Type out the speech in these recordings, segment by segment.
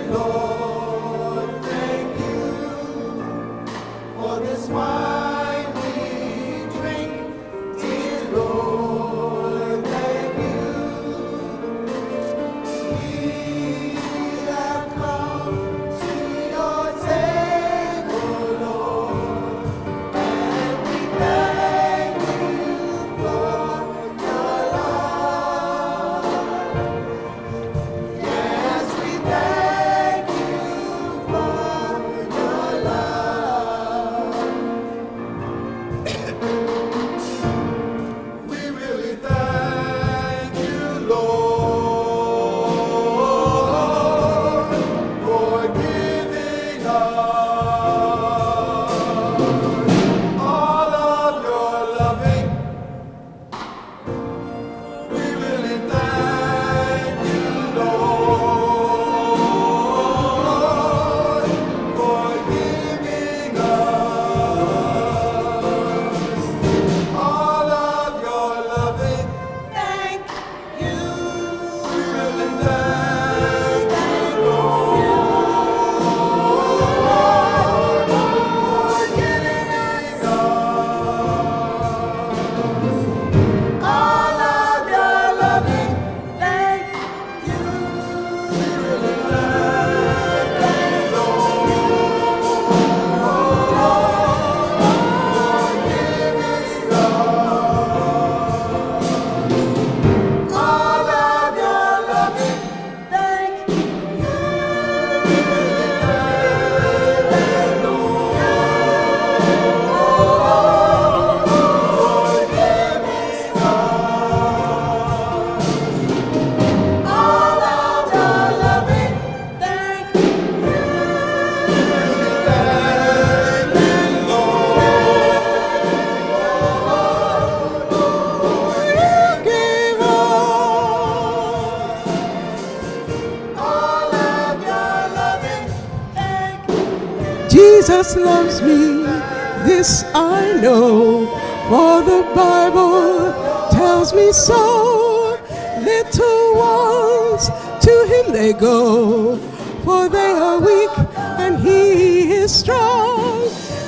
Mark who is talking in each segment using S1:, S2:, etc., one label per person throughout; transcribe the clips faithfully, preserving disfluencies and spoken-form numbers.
S1: Jesus loves me, this I know, for the Bible tells me so. Little ones, to him they go, for they are weak and he is strong.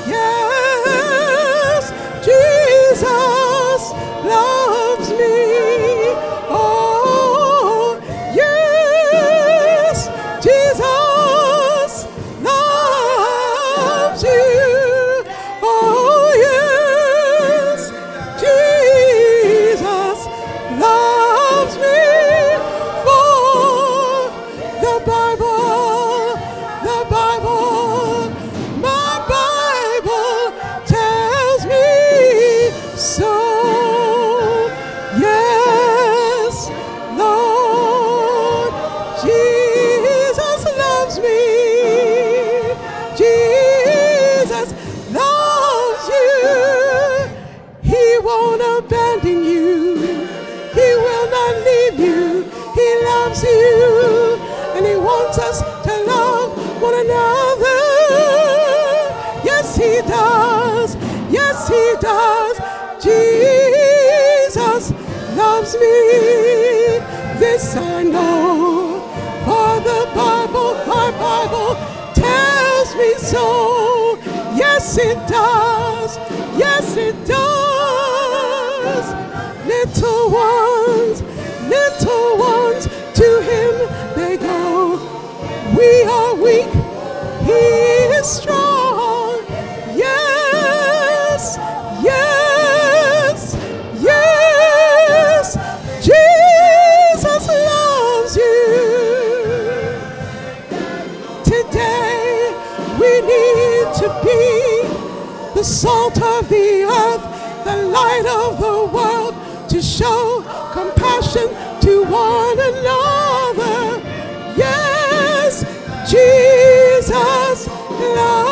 S1: Yes, Jesus loves me. Oh, yes, Jesus loves you. Oh, yes, Jesus loves me. For the Bible, the Bible, my Bible tells me so. Yes, Lord, Jesus loves me. Jesus loves you. He won't abandon you. He will not leave you. He loves you, and he wants us to love one another. Yes, he does. Yes, he does. Jesus loves me. This I know, for the Bible, my Bible tells me so. Yes, it does. Yes, it does. Little ones, little ones, to him they go. We are weak, he is strong. Yes, yes, yes, Jesus loves you. Today we need to be the salt of the earth, the light of the world, to show compassion to one another. Yes, Jesus loves